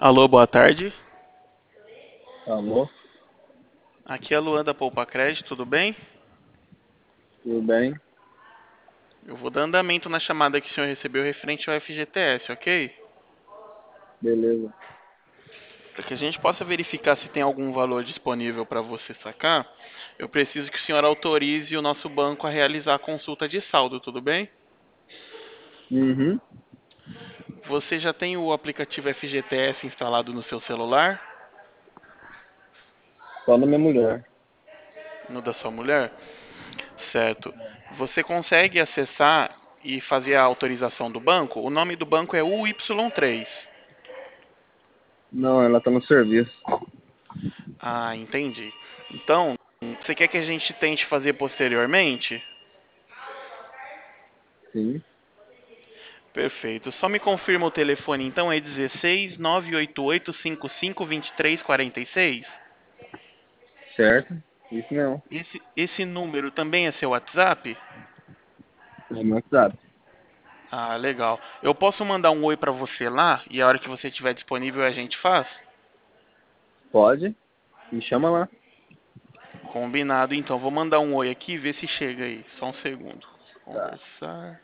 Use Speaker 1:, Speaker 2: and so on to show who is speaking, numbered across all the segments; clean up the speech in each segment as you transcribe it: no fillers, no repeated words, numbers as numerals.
Speaker 1: Alô, boa tarde.
Speaker 2: Alô,
Speaker 1: Aqui é a Luan da Poupa Crédito, tudo bem?
Speaker 2: tudo bem?
Speaker 1: Eu vou dar andamento na chamada que o senhor recebeu referente ao FGTS, ok?
Speaker 2: Beleza.
Speaker 1: Para que a gente possa verificar se tem algum valor disponível para você sacar, eu preciso que o senhor autorize o nosso banco a realizar a consulta de saldo, tudo bem?
Speaker 2: Uhum.
Speaker 1: Você já tem o aplicativo FGTS instalado no seu celular?
Speaker 2: Só da minha mulher.
Speaker 1: No da sua mulher? Certo. Você consegue acessar e fazer a autorização do banco? O nome do banco é UY3.
Speaker 2: Não, ela tá no serviço.
Speaker 1: Ah, entendi. Então, você quer que a gente tente fazer posteriormente?
Speaker 2: Sim,
Speaker 1: Perfeito. Só me confirma o telefone, então é 16 988 55 23 46?
Speaker 2: certo? Isso não.
Speaker 1: Esse número também é seu WhatsApp?
Speaker 2: É meu WhatsApp.
Speaker 1: Ah, legal. Eu posso mandar um oi pra você lá e a hora que você estiver disponível a gente faz?
Speaker 2: Pode? Me chama lá.
Speaker 1: Combinado, então. Vou mandar um oi aqui e ver se chega aí. Só um segundo.
Speaker 2: Tá.
Speaker 1: Conversar.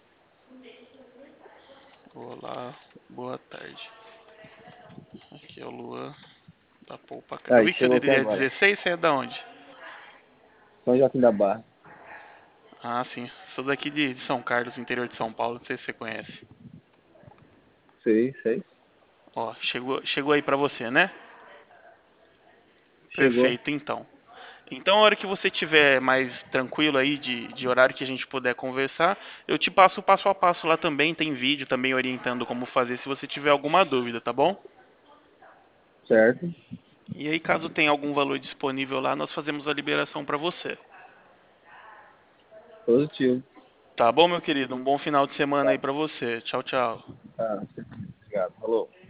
Speaker 1: Olá, boa tarde. Aqui é o Luan da Poupa. Eu
Speaker 2: Aí,
Speaker 1: vi que seu
Speaker 2: chegou aqui
Speaker 1: DDD é
Speaker 2: agora.
Speaker 1: 16, você é da onde?
Speaker 2: São Joaquim da Barra.
Speaker 1: Ah, sim. Sou daqui de São Carlos, interior de São Paulo. Não sei se você conhece.
Speaker 2: Sei, sei.
Speaker 1: Ó, chegou aí pra você, né?
Speaker 2: Chegou.
Speaker 1: Perfeito, então. Então, a hora que você tiver mais tranquilo aí de horário que a gente puder conversar, eu te passo o passo a passo lá também. Tem vídeo também orientando como fazer se você tiver alguma dúvida, tá bom?
Speaker 2: Certo?
Speaker 1: E aí, caso tenha algum valor disponível lá, nós fazemos a liberação pra você.
Speaker 2: Positivo.
Speaker 1: Tá bom, meu querido? Um bom final de semana
Speaker 2: Tá,
Speaker 1: aí pra você. Tchau, tchau.
Speaker 2: tá. Obrigado. Falou.